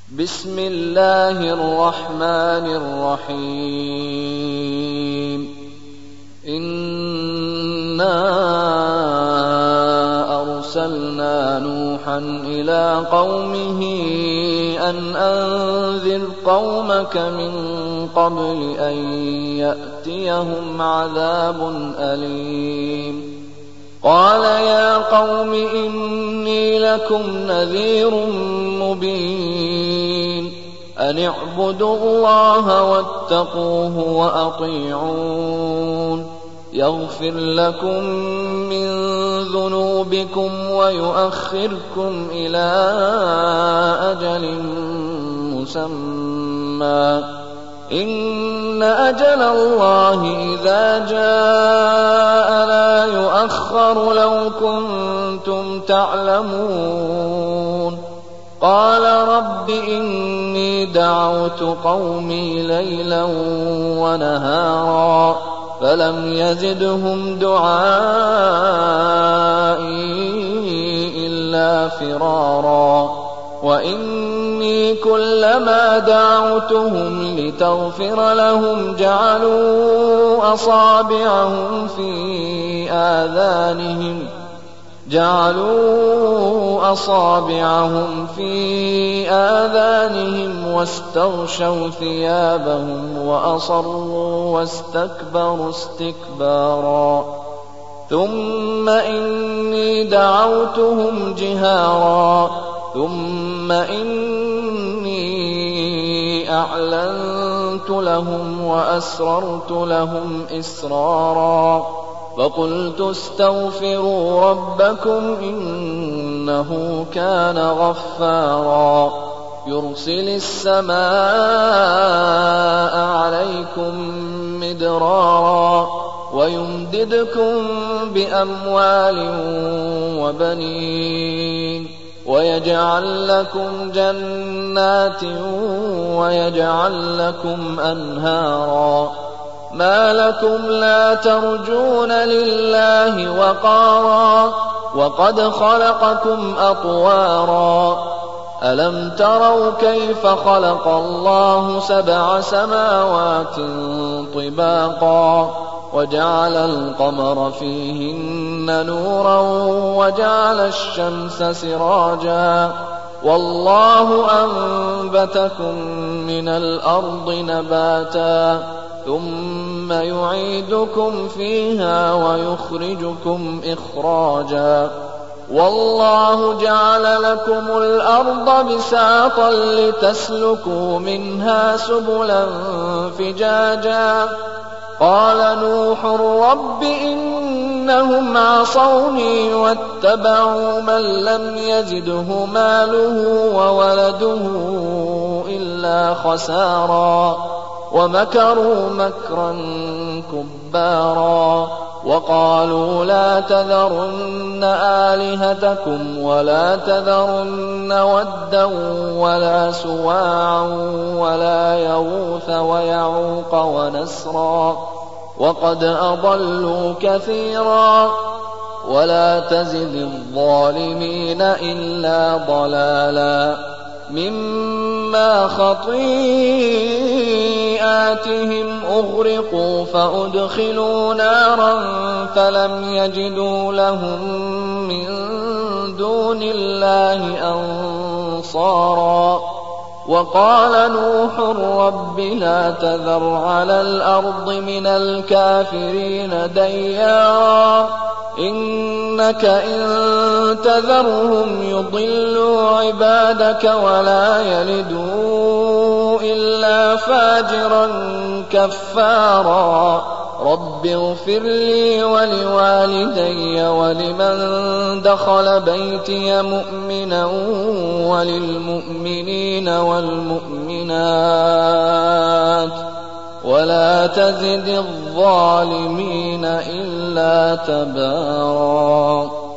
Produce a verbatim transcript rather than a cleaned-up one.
بسم الله الرحمن الرحيم إنا أرسلنا نوحا إلى قومه أن أنذر قومك من قبل أن يأتيهم عذاب أليم قال يا قوم إني لكم نذير مبين أن اعبدوا الله واتقوه وأطيعون يغفر لكم من ذنوبكم ويؤخركم إلى أجل مسمى إن أجل الله إذا جاء لا يؤخر لو كنتم تعلمون قال رب إني دعوت قومي ليلا ونهارا فلم يزدهم دعائي إلا فرارا وإني كلما دعوتهم لتغفر لهم جعلوا أصابعهم في آذانهم جعلوا أصابعهم في آذانهم واستغشوا ثيابهم وأصروا واستكبروا استكبارا ثم إني دعوتهم جهارا ثم إني أعلنت لهم وأسررت لهم إسرارا فقلت استغفروا ربكم إنه كان غفارا يرسل السماء عليكم مدرارا ويمددكم بأموال وبنين ويجعل لكم جنات ويجعل لكم أنهارا ما لكم لا ترجون لله وقارا وقد خلقكم أطوارا ألم تروا كيف خلق الله سبع سماوات طباقا وجعل القمر فيهن نورا وجعل الشمس سراجا والله أنبتكم من الأرض نباتا ثم يعيدكم فيها ويخرجكم إخراجا والله جعل لكم الأرض بساطا لتسلكوا منها سبلا فجاجا قال نوح رب إنهم عصوني واتبعوا من لم يزده ماله وولده إلا خسارا ومكروا مكرا كبارا وقالوا لا تذرن آلهتكم ولا تذرن ودا ولا سواعا ولا يغوث ويعوق ونسرا وقد أضلوا كثيرا ولا تزد الظالمين إلا ضلالا مما خطيئاتهم أغرقوا فأدخلوا نارا فلم يجدوا لهم من دون الله أنصارا وقال نوح رب لا تذر على الأرض من الكافرين ديارا إنك إن تذرهم يضلوا عبادك ولا يلدوا إلا فاجرا كفارا رب اغفر لي ولوالدي ولمن دخل بيتي مؤمنا وللمؤمنين والمؤمنات ولا تزد الظالمين إلا تبارا.